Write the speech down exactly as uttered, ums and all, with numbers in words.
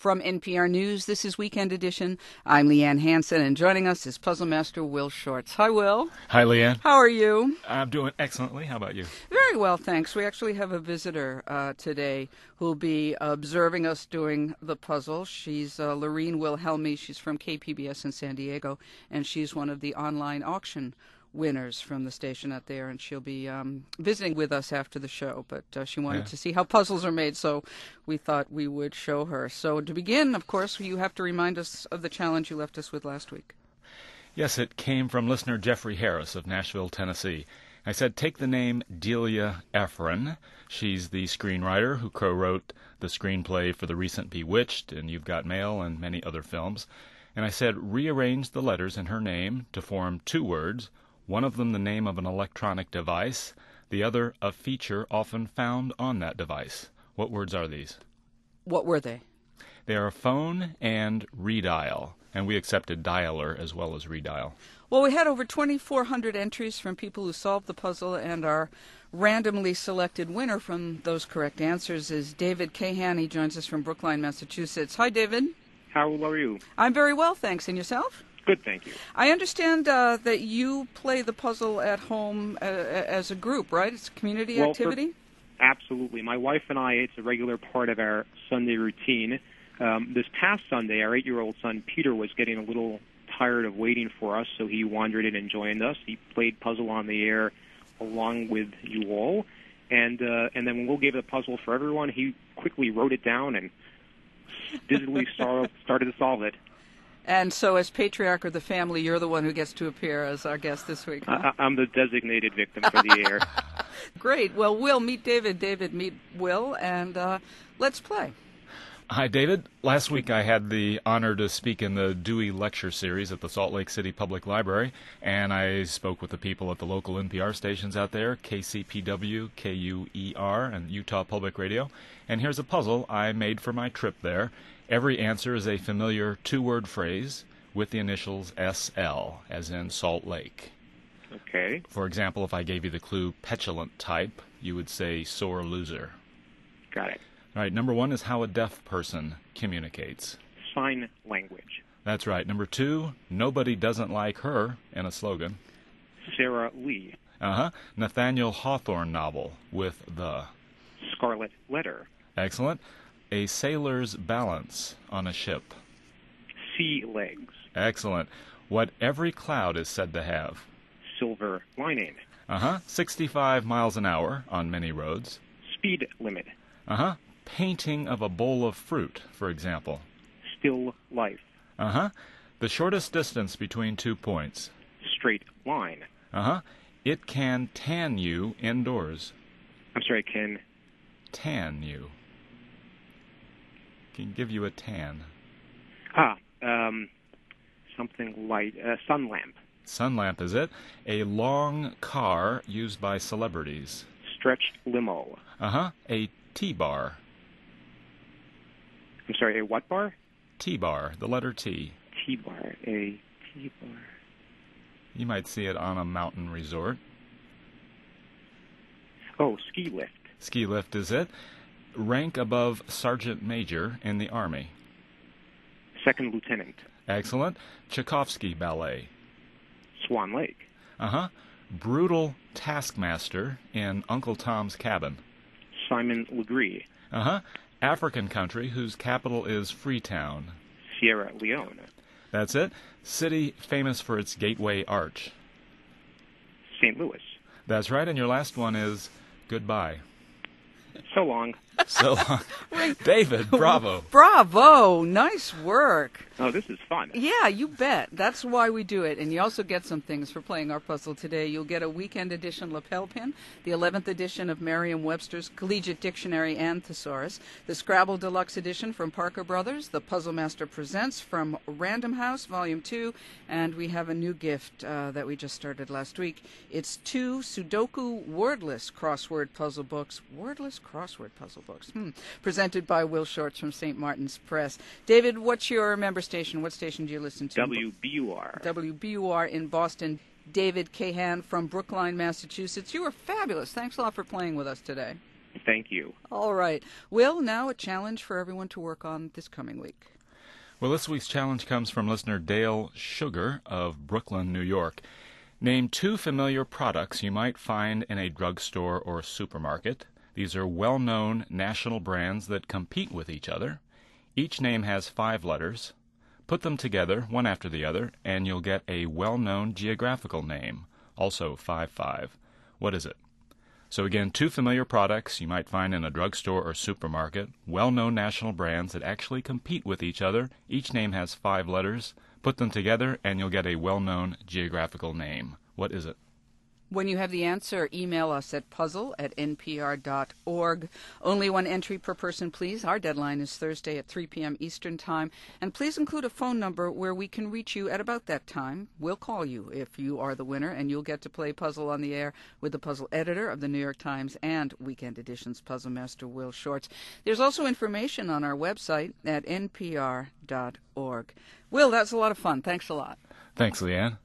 From N P R News, this is Weekend Edition. I'm Leanne Hansen, and joining us is Puzzle Master Will Shortz. Hi, Will. Hi, Leanne. How are you? I'm doing excellently. How about you? Very well, thanks. We actually have a visitor uh, today who'll be observing us doing the puzzle. She's uh, Lorene Wilhelmi. She's from K P B S in San Diego, and she's one of the online auction winners from the station out there, and she'll be um, visiting with us after the show, but uh, she wanted yeah. to see how puzzles are made, so we thought we would show her. So to begin, of course, you have to remind us of the challenge you left us with last week. Yes, it came from listener Jeffrey Harris of Nashville, Tennessee. I said, take the name Delia Ephron. She's the screenwriter who co-wrote the screenplay for the recent Bewitched and You've Got Mail and many other films. And I said, rearrange the letters in her name to form two words, one of them the name of an electronic device, the other a feature often found on that device. What words are these? What were they? They are phone and redial, and we accepted dialer as well as redial. Well, we had over twenty-four hundred entries from people who solved the puzzle, and our randomly selected winner from those correct answers is David Cahan. He joins us from Brookline, Massachusetts. Hi, David. How are you? I'm very well, thanks. And yourself? Good, thank you. I understand uh, that you play the puzzle at home uh, as a group, right? It's a community well, activity? For, absolutely. My wife and I, it's a regular part of our Sunday routine. Um, this past Sunday, our eight-year-old son, Peter, was getting a little tired of waiting for us, so he wandered in and joined us. He played puzzle on the air along with you all. And, uh, and then when Will gave the puzzle for everyone, he quickly wrote it down and digitally started to solve it. And so as patriarch of the family, you're the one who gets to appear as our guest this week, huh? I, I'm the designated victim for the air. Great. Well, Will, meet David. David, meet Will, and uh, let's play. Hi, David. Last week I had the honor to speak in the Dewey Lecture Series at the Salt Lake City Public Library, and I spoke with the people at the local N P R stations out there, K C P W, K U E R, and Utah Public Radio. And here's a puzzle I made for my trip there. Every answer is a familiar two-word phrase with the initials S L, as in Salt Lake. Okay. For example, if I gave you the clue petulant type, you would say sore loser. Got it. All right, number one is how a deaf person communicates. Sign language. That's right. Number two, nobody doesn't like her in a slogan. Sara Lee. Uh-huh. Nathaniel Hawthorne novel with the Scarlet Letter. Excellent. A sailor's balance on a ship. Sea legs. Excellent. What every cloud is said to have. Silver lining. Uh-huh. sixty-five miles an hour on many roads. Speed limit. Uh-huh. Painting of a bowl of fruit, for example. Still life. Uh-huh. The shortest distance between two points. Straight line. Uh-huh. It can tan you indoors. I'm sorry, can... Tan you. Can give you a tan. Ah, um, something light. Uh, sun lamp. Sun lamp is it. A long car used by celebrities. Stretched limo. Uh-huh. A T-bar. I'm sorry, a what bar? T-bar, the letter T. T-bar, a T-bar. You might see it on a mountain resort. Oh, ski lift. Ski lift is it. Rank above sergeant major in the Army. Second lieutenant. Excellent. Tchaikovsky ballet. Swan Lake. Uh-huh. Brutal taskmaster in Uncle Tom's Cabin. Simon Legree. Uh-huh. African country whose capital is Freetown. Sierra Leone. That's it. City famous for its Gateway Arch. Saint Louis. That's right, and your last one is goodbye. So long. So long. David, bravo. Bravo. Nice work. Oh, this is fun. Yeah, you bet. That's why we do it. And you also get some things for playing our puzzle today. You'll get a weekend edition lapel pin, the eleventh edition of Merriam-Webster's Collegiate Dictionary and Thesaurus, the Scrabble Deluxe Edition from Parker Brothers, the Puzzle Master Presents from Random House, Volume two, and we have a new gift uh, that we just started last week. It's two Sudoku wordless crossword puzzle books. Wordless crossword puzzle books. Hmm. Presented by Will Shortz from Saint Martin's Press. David, what's your member station? What station do you listen to? W B U R. W B U R in Boston. David Cahan from Brookline, Massachusetts. You were fabulous. Thanks a lot for playing with us today. Thank you. All right. Will, now a challenge for everyone to work on this coming week. Well, this week's challenge comes from listener Dale Sugar of Brooklyn, New York. Name two familiar products you might find in a drugstore or supermarket. These are well-known national brands that compete with each other. Each name has five letters. Put them together, one after the other, and you'll get a well-known geographical name, also five five. What is it? So again, two familiar products you might find in a drugstore or supermarket, well-known national brands that actually compete with each other. Each name has five letters. Put them together, and you'll get a well-known geographical name. What is it? When you have the answer, email us at puzzle at n p r dot org. Only one entry per person, please. Our deadline is Thursday at three p.m. Eastern Time. And please include a phone number where we can reach you at about that time. We'll call you if you are the winner, and you'll get to play Puzzle on the Air with the puzzle editor of the New York Times and Weekend Edition's Puzzle Master, Will Shortz. There's also information on our website at n p r dot org. Will, that's a lot of fun. Thanks a lot. Thanks, Leanne.